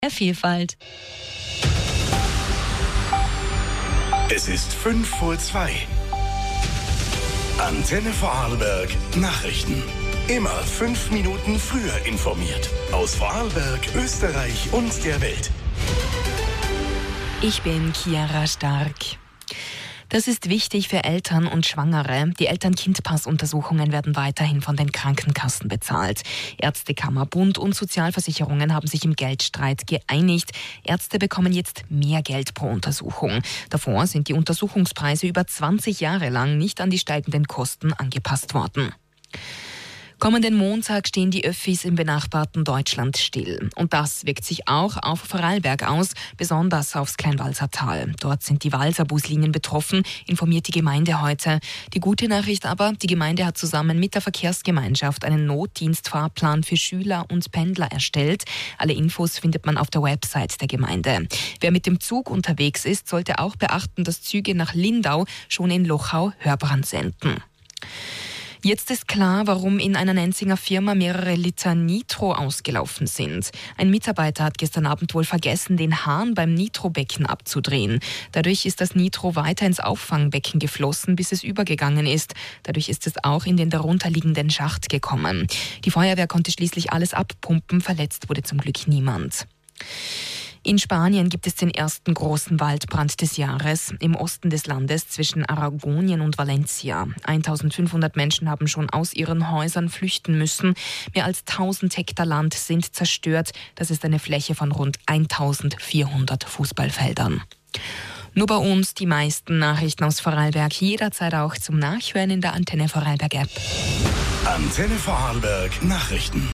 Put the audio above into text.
der Vielfalt. Es ist 5:02. Antenne Vorarlberg Nachrichten. Immer 5 Minuten früher informiert. Aus Vorarlberg, Österreich und der Welt. Ich bin Chiara Stark. Das ist wichtig für Eltern und Schwangere. Die Eltern-Kind-Pass-Untersuchungen werden weiterhin von den Krankenkassen bezahlt. Ärztekammer, Bund und Sozialversicherungen haben sich im Geldstreit geeinigt. Ärzte bekommen jetzt mehr Geld pro Untersuchung. Davor sind die Untersuchungspreise über 20 Jahre lang nicht an die steigenden Kosten angepasst worden. Kommenden Montag stehen die Öffis im benachbarten Deutschland still. Und das wirkt sich auch auf Vorarlberg aus, besonders aufs Kleinwalsertal. Dort sind die Walser-Buslinien betroffen, informiert die Gemeinde heute. Die gute Nachricht aber, die Gemeinde hat zusammen mit der Verkehrsgemeinschaft einen Notdienstfahrplan für Schüler und Pendler erstellt. Alle Infos findet man auf der Website der Gemeinde. Wer mit dem Zug unterwegs ist, sollte auch beachten, dass Züge nach Lindau schon in Lochau Hörbrand senden. Jetzt ist klar, warum in einer Nenzinger Firma mehrere Liter Nitro ausgelaufen sind. Ein Mitarbeiter hat gestern Abend wohl vergessen, den Hahn beim Nitrobecken abzudrehen. Dadurch ist das Nitro weiter ins Auffangbecken geflossen, bis es übergegangen ist. Dadurch ist es auch in den darunterliegenden Schacht gekommen. Die Feuerwehr konnte schließlich alles abpumpen, verletzt wurde zum Glück niemand. In Spanien gibt es den ersten großen Waldbrand des Jahres im Osten des Landes zwischen Aragonien und Valencia. 1500 Menschen haben schon aus ihren Häusern flüchten müssen. Mehr als 1000 Hektar Land sind zerstört. Das ist eine Fläche von rund 1400 Fußballfeldern. Nur bei uns die meisten Nachrichten aus Vorarlberg, jederzeit auch zum Nachhören in der Antenne Vorarlberg App. Antenne Vorarlberg Nachrichten.